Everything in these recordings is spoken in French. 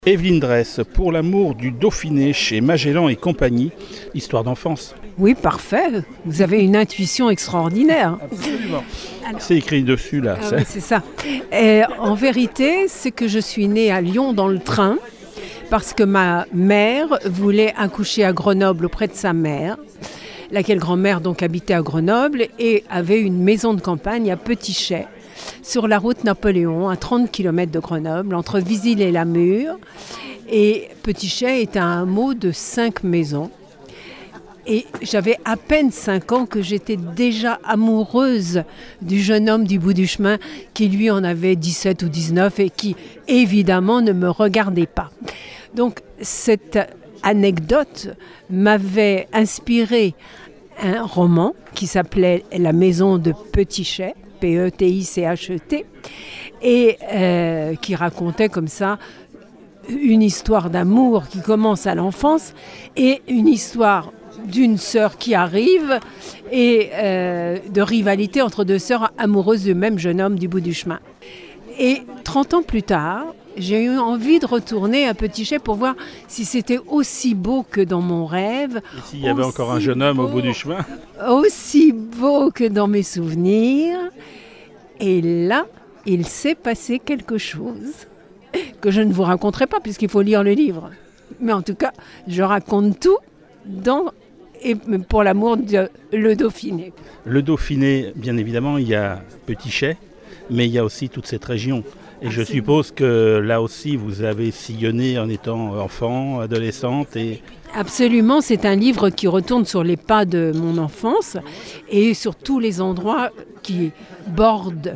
Evelyne Dresse, pour l'amour du Dauphiné chez Magellan et compagnie, histoire d'enfance. Oui, parfait. Vous avez une intuition extraordinaire. Absolument. C'est écrit dessus là. Ah oui, c'est ça. Et en vérité, c'est que je suis née à Lyon dans le train parce que ma mère voulait accoucher à Grenoble auprès de sa mère, laquelle grand-mère donc habitait à Grenoble et avait une maison de campagne à Petit-Chais, sur la route Napoléon, à 30 km de Grenoble, entre Visil et Lamure. Et Petit-Chais est un hameau de 5 maisons. Et j'avais à peine 5 ans que j'étais déjà amoureuse du jeune homme du bout du chemin qui lui en avait 17 ou 19 et qui évidemment ne me regardait pas. Donc cette anecdote m'avait inspiré un roman qui s'appelait La maison de Petit-Chais, P-E-T-I-C-H-E-T, et qui racontait comme ça une histoire d'amour qui commence à l'enfance et une histoire d'une sœur qui arrive et de rivalité entre deux sœurs amoureuses du même jeune homme du bout du chemin. Et 30 ans plus tard, j'ai eu envie de retourner à Petit-Chais pour voir si c'était aussi beau que dans mon rêve. Et s'il y avait encore un jeune homme au bout du chemin. Aussi beau que dans mes souvenirs. Et là, il s'est passé quelque chose que je ne vous raconterai pas puisqu'il faut lire le livre. Mais en tout cas, je raconte tout et pour l'amour de le Dauphiné. Le Dauphiné, bien évidemment, il y a Petit-Chais, mais il y a aussi toute cette région. Et je suppose que là aussi, vous avez sillonné en étant enfant, adolescente. Absolument, c'est un livre qui retourne sur les pas de mon enfance et sur tous les endroits qui bordent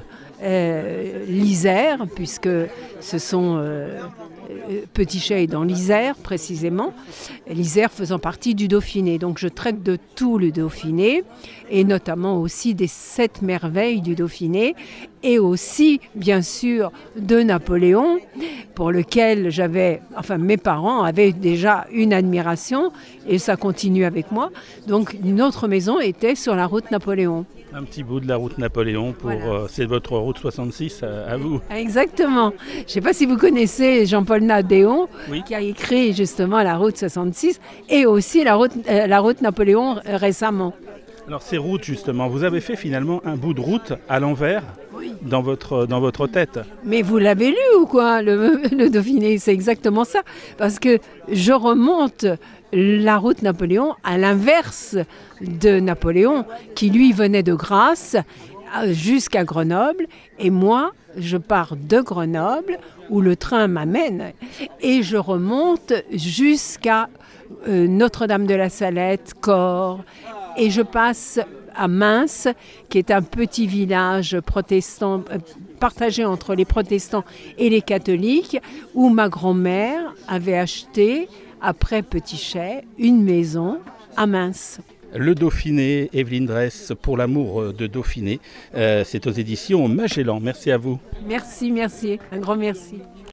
l'Isère, puisque ce sont Petit-Chais dans l'Isère précisément, l'Isère faisant partie du Dauphiné. Donc je traite de tout le Dauphiné et notamment aussi des 7 merveilles du Dauphiné et aussi bien sûr de Napoléon pour lequel mes parents avaient déjà une admiration et ça continue avec moi. Donc notre maison était sur la route Napoléon. Un petit bout de la route Napoléon, voilà. C'est votre route 66 à vous. Exactement. Je ne sais pas si vous connaissez Jean-Paul Nadeon, oui, qui a écrit justement la route 66 et aussi la route Napoléon récemment. Alors ces routes justement, vous avez fait finalement un bout de route à l'envers, oui, dans votre tête. Mais vous l'avez lu ou quoi, le Dauphiné? C'est exactement ça. Parce que je remonte la route Napoléon à l'inverse de Napoléon, qui lui venait de Grasse jusqu'à Grenoble. Et moi, je pars de Grenoble, où le train m'amène, et je remonte jusqu'à Notre-Dame-de-la-Salette, Corps, et je passe à Mins, qui est un petit village protestant, partagé entre les protestants et les catholiques, où ma grand-mère avait acheté, après Petit-Chais, une maison à Mins. Le Dauphiné, Evelyne Dresse, pour l'amour de Dauphiné, c'est aux éditions Magellan. Merci à vous. Merci, un grand merci.